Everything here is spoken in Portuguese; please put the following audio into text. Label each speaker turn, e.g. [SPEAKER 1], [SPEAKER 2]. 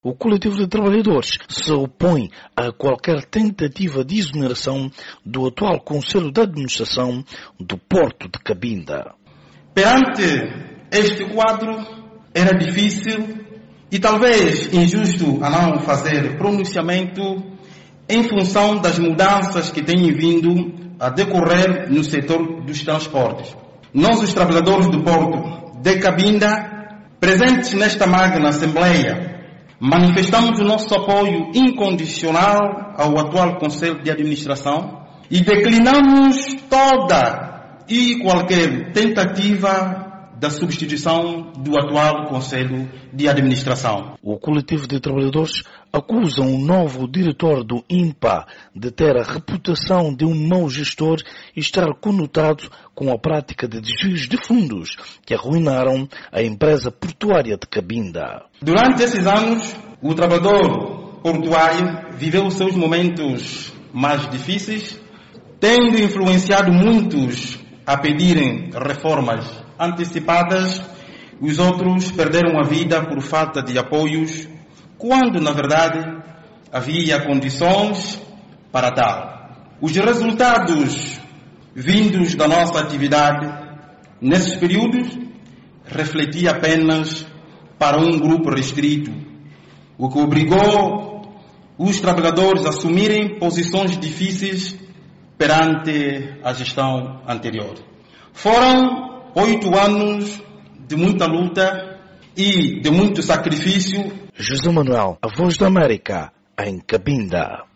[SPEAKER 1] O coletivo de trabalhadores se opõe a qualquer tentativa de exoneração do atual Conselho de Administração do Porto de Cabinda.
[SPEAKER 2] Perante este quadro, era difícil e talvez injusto a não fazer pronunciamento em função das mudanças que têm vindo a decorrer no setor dos transportes. Nós, os trabalhadores do Porto de Cabinda, presentes nesta magna Assembleia, manifestamos o nosso apoio incondicional ao atual Conselho de Administração e declinamos toda e qualquer tentativa da substituição do atual Conselho de Administração.
[SPEAKER 1] O coletivo de trabalhadores acusa o novo diretor do INPA de ter a reputação de um mau gestor e estar conotado com a prática de desvios de fundos que arruinaram a empresa portuária de Cabinda.
[SPEAKER 2] Durante esses anos, o trabalhador portuário viveu os seus momentos mais difíceis, tendo influenciado muitos a pedirem reformas antecipadas, os outros perderam a vida por falta de apoios, quando, na verdade, havia condições para tal. Os resultados vindos da nossa atividade nesses períodos refletiam apenas para um grupo restrito, o que obrigou os trabalhadores a assumirem posições difíceis perante a gestão anterior. Foram 8 anos de muita luta e de muito sacrifício.
[SPEAKER 1] José Manuel, a Voz da América, em Cabinda.